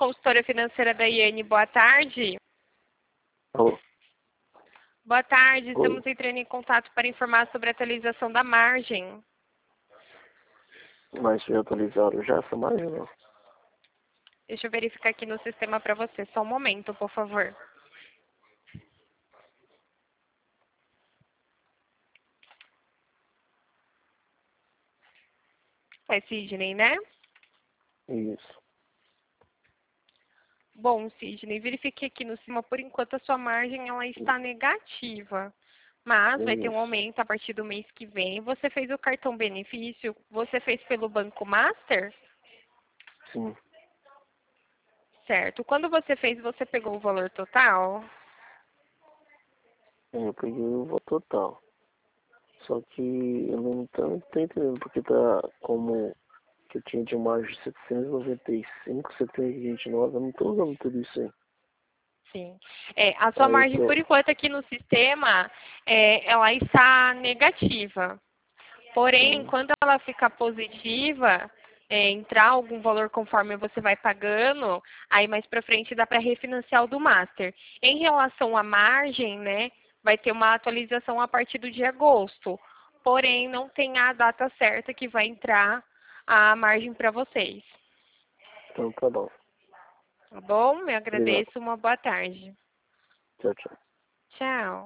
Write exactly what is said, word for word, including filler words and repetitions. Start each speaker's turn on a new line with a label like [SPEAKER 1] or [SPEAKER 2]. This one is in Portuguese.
[SPEAKER 1] consultora financeira da Iane, boa tarde.
[SPEAKER 2] Alô?
[SPEAKER 1] Boa tarde,
[SPEAKER 2] Oi.
[SPEAKER 1] estamos entrando em contato para informar sobre a atualização da margem.
[SPEAKER 2] Mas foi atualizado já essa margem, não?
[SPEAKER 1] Deixa eu verificar aqui no sistema para você, só um momento, por favor. É Sidney, né?
[SPEAKER 2] Isso.
[SPEAKER 1] Bom, Sidney, verifiquei aqui no sistema, por enquanto a sua margem ela está negativa. Mas vai ter um
[SPEAKER 2] Isso.
[SPEAKER 1] aumento a partir do mês que vem. Você fez o cartão benefício? Você fez pelo Banco Master?
[SPEAKER 2] Sim.
[SPEAKER 1] Certo. Quando você fez, você pegou o valor total?
[SPEAKER 2] Eu peguei o valor total. Só que eu não tô, não tô entendendo porque tá como que eu tinha de margem de setecentos e noventa e cinco, setecentos e vinte e nove, eu não tô usando tudo isso aí.
[SPEAKER 1] Sim. É, a sua
[SPEAKER 2] Aí eu
[SPEAKER 1] margem,
[SPEAKER 2] tô.
[SPEAKER 1] por enquanto, aqui no sistema, é, ela está negativa. Porém,
[SPEAKER 2] Hum,
[SPEAKER 1] quando ela ficar positiva, é, entrar algum valor conforme você vai pagando, aí mais para frente dá para refinanciar o do Master. Em relação à margem, né, vai ter uma atualização a partir do dia agosto. Porém, não tem a data certa que vai entrar a margem para vocês.
[SPEAKER 2] então tá bom.
[SPEAKER 1] Tá bom? Eu
[SPEAKER 2] Obrigado.
[SPEAKER 1] agradeço. Uma boa tarde.
[SPEAKER 2] Tchau, tchau.
[SPEAKER 1] Tchau.